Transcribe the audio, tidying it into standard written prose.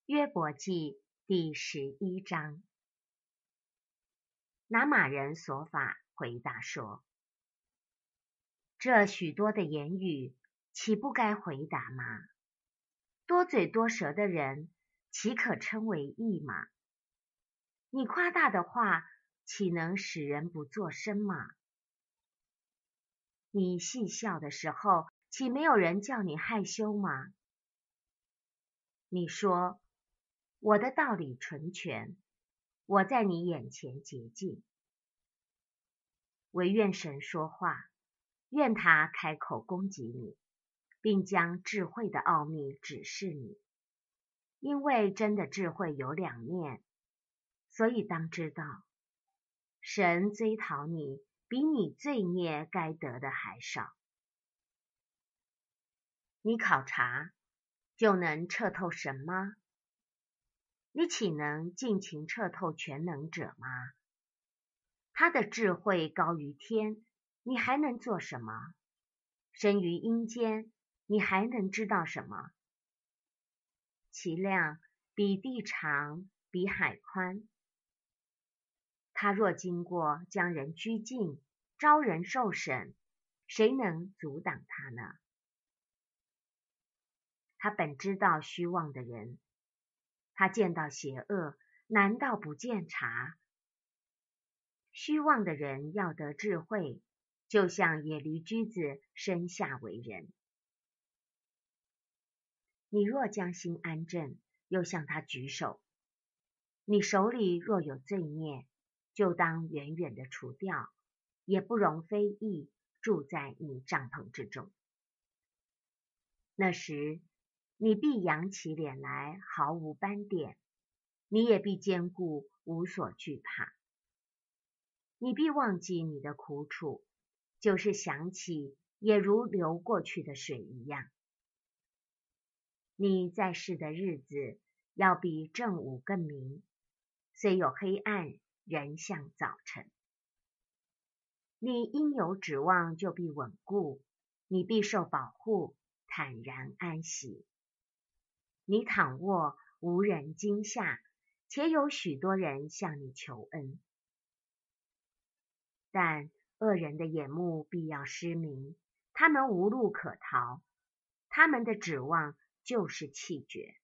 约伯记第11章。拿玛人所法回答说：这许多的言语，岂不该回答吗？多嘴多舌的人，岂可称为义吗？你夸大的话，岂能使人不作声吗？你戏笑的时候，岂没有人叫你害羞吗？你说，我的道理纯全，我在你眼前洁净。唯愿神说话，愿他开口攻击你，并将智慧的奥秘指示你。因为真的智慧有两面，所以当知道，神追讨你，比你罪孽该得的还少。你考察，就能彻透神吗？你岂能尽情彻透全能者吗？他的智慧高于天，你还能做什么？生于阴间，你还能知道什么？其量比地长，比海宽。他若经过，将人拘禁，招人受审，谁能阻挡他呢？他本知道虚妄的人，他见到邪恶，难道不见察？虚妄的人要得智慧，就像野驴驹子生下为人。你若将心安正，又向他举手；你手里若有罪孽，就当远远的除掉，也不容非义住在你帐篷之中。那时，你必扬起脸来，毫无斑点；你也必坚固，无所惧怕。你必忘记你的苦楚，就是想起，也如流过去的水一样。你在世的日子，要比正午更明，虽有黑暗，仍像早晨。你因有指望，就必稳固，你必受保护，坦然安息。你躺卧，无人惊吓，且有许多人向你求恩。但恶人的眼目必要失明，他们无路可逃，他们的指望就是气绝。